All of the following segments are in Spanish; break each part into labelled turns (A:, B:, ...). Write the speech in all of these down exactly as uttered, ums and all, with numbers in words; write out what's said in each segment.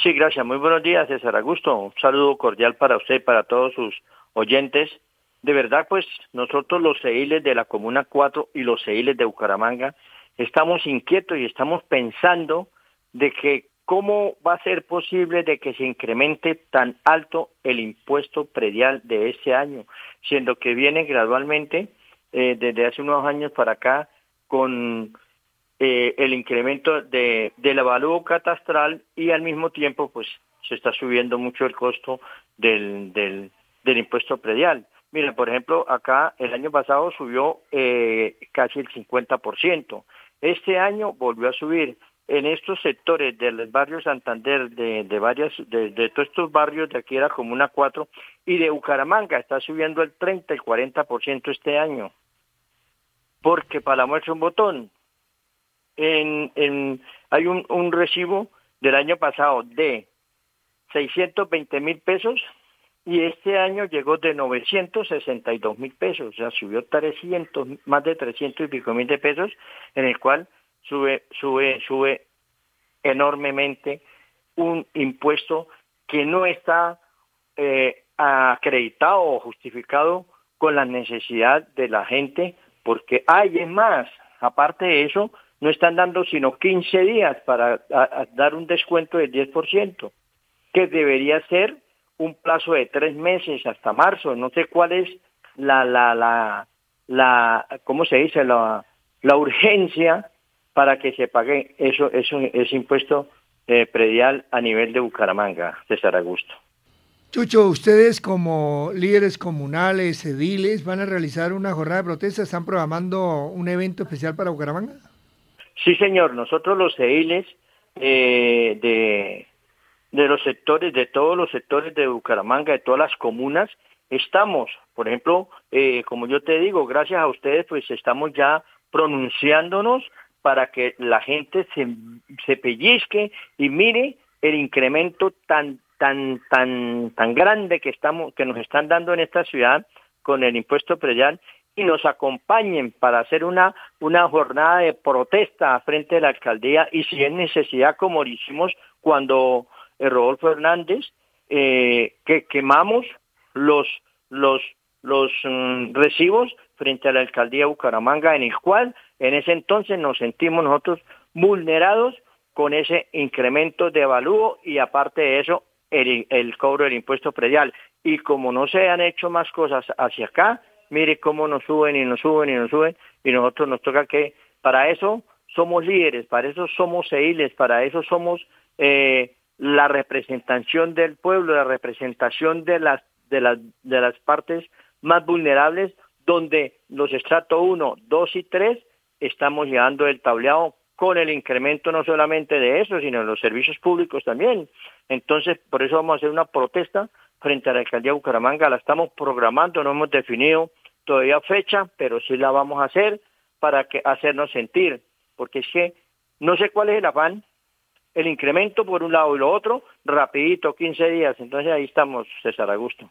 A: Sí, gracias. Muy buenos días, César Augusto. Un saludo cordial para usted y para todos sus oyentes. De verdad, pues nosotros los ediles de la Comuna cuatro y los ediles de Bucaramanga estamos inquietos y estamos pensando de que cómo va a ser posible de que se incremente tan alto el impuesto predial de este año, siendo que viene gradualmente eh, desde hace unos años para acá con eh, el incremento de del avalúo catastral y al mismo tiempo pues se está subiendo mucho el costo del del, del impuesto predial. Mira, por ejemplo, acá el año pasado subió eh, casi el cincuenta por ciento. Este año volvió a subir. En estos sectores del barrio Santander, de, de varias, de, de todos estos barrios de aquí de la Comuna cuatro y de Bucaramanga, está subiendo el treinta y cuarenta por ciento este año. Porque para la muestra un botón, en, en, hay un, un recibo del año pasado de seiscientos veinte mil pesos y este año llegó de novecientos sesenta y dos mil pesos, o sea, subió trescientos, más de trescientos y pico mil de pesos, en el cual sube, sube, sube enormemente un impuesto que no está eh, acreditado o justificado con la necesidad de la gente, porque hay, es más, aparte de eso, no están dando sino quince días para a, a dar un descuento del diez por ciento, que debería ser un plazo de tres meses hasta marzo. No sé cuál es la, la, la, la ¿cómo se dice? La, la urgencia para que se pague eso, eso, ese impuesto eh, predial a nivel de Bucaramanga, César Augusto.
B: Chucho, ustedes como líderes comunales, ediles, ¿van a realizar una jornada de protesta? ¿Están programando un evento especial para Bucaramanga?
A: Sí, señor. Nosotros los ediles eh, de... de los sectores, de todos los sectores de Bucaramanga, de todas las comunas, estamos, por ejemplo, eh, como yo te digo, gracias a ustedes, pues estamos ya pronunciándonos para que la gente se, se pellizque y mire el incremento tan, tan, tan, tan grande que estamos, que nos están dando en esta ciudad con el impuesto predial y nos acompañen para hacer una, una jornada de protesta frente a la alcaldía y si es necesidad, como lo hicimos cuando Eh, Rodolfo Hernández, eh, que quemamos los los los um, recibos frente a la alcaldía de Bucaramanga, en el cual en ese entonces nos sentimos nosotros vulnerados con ese incremento de avalúo y aparte de eso el, el cobro del impuesto predial. Y como no se han hecho más cosas hacia acá, mire cómo nos suben y nos suben y nos suben y nosotros nos toca que para eso somos líderes, para eso somos ediles, para eso somos eh, la representación del pueblo, la representación de las de las de las partes más vulnerables, donde los estratos uno, dos y tres estamos llevando el tableado con el incremento no solamente de eso, sino de los servicios públicos también. Entonces, por eso vamos a hacer una protesta frente a la alcaldía de Bucaramanga, la estamos programando, no hemos definido todavía fecha, pero sí la vamos a hacer para que hacernos sentir, porque es que no sé cuál es el afán, el incremento por un lado y lo otro, rapidito, quince días, entonces ahí estamos, César Augusto.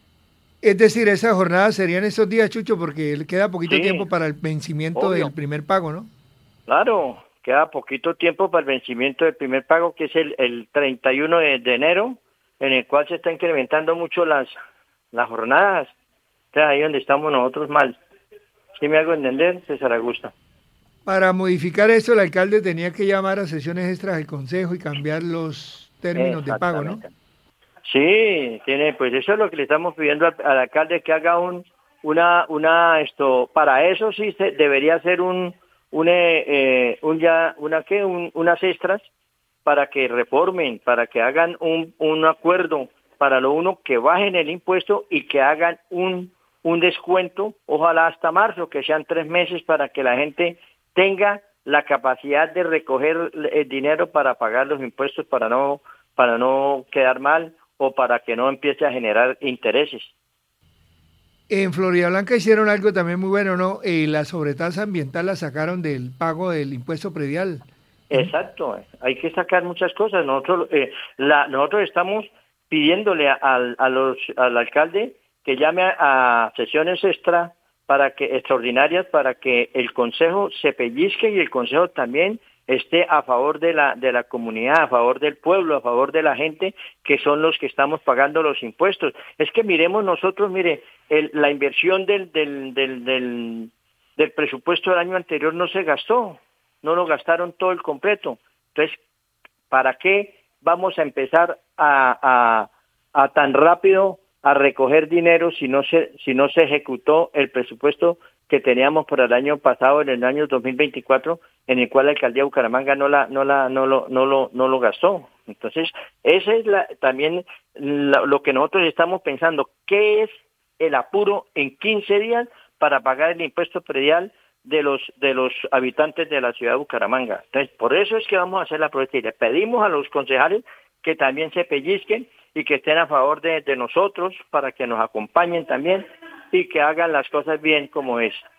B: Es decir, esa jornada serían esos días, Chucho, porque queda poquito
A: Sí,
B: tiempo para el vencimiento
A: obvio.
B: del primer pago, ¿no?
A: Claro, queda poquito tiempo para el vencimiento del primer pago, que es el, el treinta y uno de, de enero, en el cual se está incrementando mucho las, las jornadas. Entonces ahí donde estamos nosotros mal. ¿Sí me hago entender, César Augusto?
B: Para modificar eso, el alcalde tenía que llamar a sesiones extras del consejo y cambiar los términos de pago, ¿no?
A: Sí, tiene, pues eso es lo que le estamos pidiendo al, al alcalde, que haga un, una, una, esto, para eso sí se debería ser un, un, eh, un ya, una qué, un, unas extras para que reformen, para que hagan un, un acuerdo para lo uno que bajen el impuesto y que hagan un, un descuento, ojalá hasta marzo, que sean tres meses para que la gente tenga la capacidad de recoger el dinero para pagar los impuestos, para no para no quedar mal o para que no empiece a generar intereses.
B: En Florida Blanca hicieron algo también muy bueno, ¿no? Eh, la sobretasa ambiental la sacaron del pago del impuesto predial.
A: Exacto, hay que sacar muchas cosas. Nosotros eh, la, nosotros estamos pidiéndole al a los al alcalde que llame a, a sesiones extra para que extraordinarias para que el consejo se pellizque y el consejo también esté a favor de la de la comunidad, a favor del pueblo, a favor de la gente, que son los que estamos pagando los impuestos. Es que miremos nosotros, mire, el, la inversión del, del, del, del, del presupuesto del año anterior no se gastó, no lo gastaron todo el completo. Entonces, ¿para qué vamos a empezar a, a, a tan rápido a recoger dinero si no se si no se ejecutó el presupuesto que teníamos para el año pasado, en el año dos mil veinticuatro, en el cual la alcaldía de Bucaramanga no la no la no lo no lo no lo gastó? Entonces, ese es la, también la, lo que nosotros estamos pensando, ¿qué es el apuro en quince días para pagar el impuesto predial de los de los habitantes de la ciudad de Bucaramanga? Entonces, por eso es que vamos a hacer la protesta y le pedimos a los concejales que también se pellizquen y que estén a favor de, de nosotros para que nos acompañen también y que hagan las cosas bien como es.